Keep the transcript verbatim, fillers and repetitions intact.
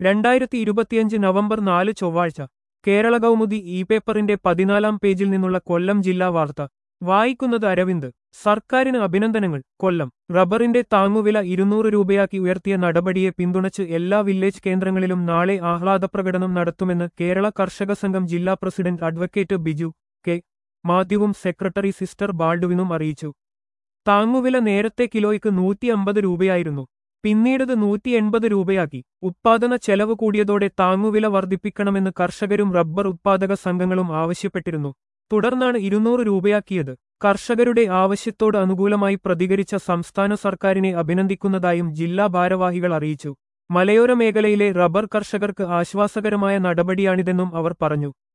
രണ്ടായിരത്തി ഇരുപത്തിയഞ്ച് നവംബർ നാല് ചൊവ്വാഴ്ച കേരള കൗമുദി ഇ പേപ്പറിന്റെ പതിനാലാം പേജിൽ നിന്നുള്ള കൊല്ലം ജില്ലാ വാർത്ത വായിക്കുന്നത് അരവിന്ദ്. സർക്കാരിന് അഭിനന്ദനങ്ങൾ. കൊല്ലം. റബ്ബറിന്റെ താങ്ങുവില ഇരുന്നൂറ് രൂപയാക്കി ഉയർത്തിയ നടപടിയെ പിന്തുണച്ച് എല്ലാ വില്ലേജ് കേന്ദ്രങ്ങളിലും നാളെ ആഹ്ലാദപ്രകടനം നടത്തുമെന്ന് കേരള കർഷക സംഘം ജില്ലാ പ്രസിഡന്റ് അഡ്വക്കേറ്റ് ബിജു കെ മാത്യുവും സെക്രട്ടറി സിസ്റ്റർ ബാൾഡുവിനും അറിയിച്ചു. താങ്ങുവില നേരത്തെ കിലോയ്ക്ക് നൂറ്റി അമ്പത് രൂപയായിരുന്നു. പിന്നീടത് നൂറ്റി എൺപത് രൂപയാക്കി. ഉത്പാദന ചെലവ് കൂടിയതോടെ താങ്ങുവില വർദ്ധിപ്പിക്കണമെന്ന് കർഷകരും റബ്ബർ ഉത്പാദക സംഘങ്ങളും ആവശ്യപ്പെട്ടിരുന്നു. തുടർന്നാണ് ഇരുന്നൂറ് രൂപയാക്കിയത്. കർഷകരുടെ ആവശ്യത്തോട് അനുകൂലമായി പ്രതികരിച്ച സംസ്ഥാന സർക്കാരിനെ അഭിനന്ദിക്കുന്നതായും ജില്ലാ ഭാരവാഹികൾ അറിയിച്ചു. മലയോര മേഖലയിലെ റബ്ബർ കർഷകർക്ക് ആശ്വാസകരമായ നടപടിയാണിതെന്നും അവർ പറഞ്ഞു.